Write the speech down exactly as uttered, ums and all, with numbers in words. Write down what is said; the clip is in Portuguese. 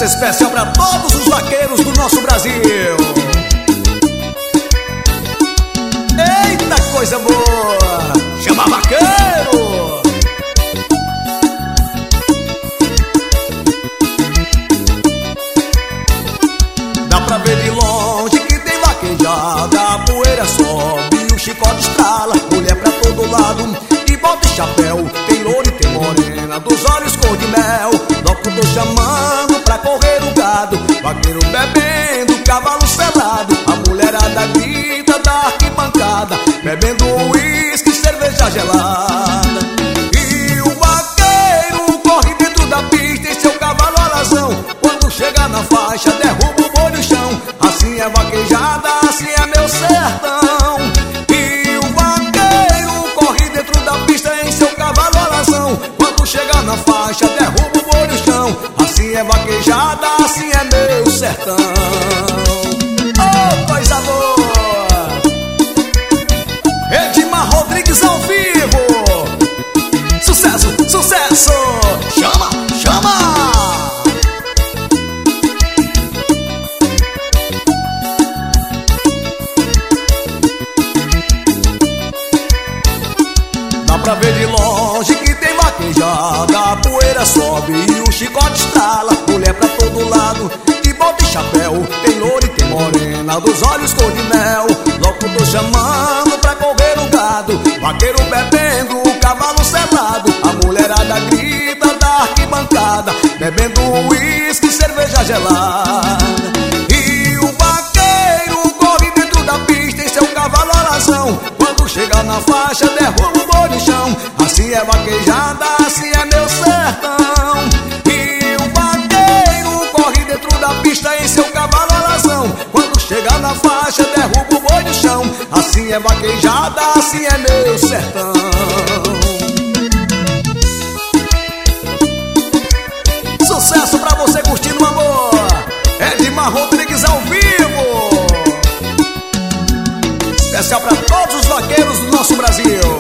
Essa é especial pra todos os vaqueiros do nosso Brasil. Eita, coisa boa! Chama vaqueiro! Dá pra ver de longe que tem vaquejada, a poeira sobe, o chicote estrala, mulher pra todo lado e bota e chapéu. Tem louro e tem morena, dos olhos cor de mel. Logo tô chamando pra correr o gado, vaqueiro bebendo, cavalo selado. A mulherada grita da arquibancada, bebendo uísque, cerveja gelada. E o vaqueiro corre dentro da pista em seu cavalo alazão. Quando chega na faixa, derruba o boi no chão. Assim é vaquejada, assim é meu sertão. E o vaqueiro corre dentro da pista em seu cavalo alazão. Quando chega na faixa, derruba o boi no chão. Assim é vaquejada, assim é meu sertão. Oh, coisa boa! Edmar Rodrigues ao vivo. Sucesso, sucesso! Chama, chama! Dá pra ver de longe que tem vaquejada, a poeira sobe e o chicote estrala, mulher pra todo lado e bota e chapéu. Tem louro e tem morena, dos olhos cor de mel. Logo tô chamando pra correr o gado, vaqueiro bebendo, o cavalo selado. A mulherada grita da arquibancada, bebendo uísque, cerveja gelada. E o vaqueiro corre dentro da pista em seu cavalo alazão. Quando chega na faixa, derruba o boi no chão. Assim é vaquejada, assim é meu sertão. E o vaqueiro corre dentro da pista em seu cavalo alazão. Quando chega na faixa, derruba o boi no chão. Assim é vaquejada, assim é meu sertão. Sucesso pra você curtindo o amor. Edmar Rodrigues ao vivo. Especial pra todos os vaqueiros do nosso Brasil.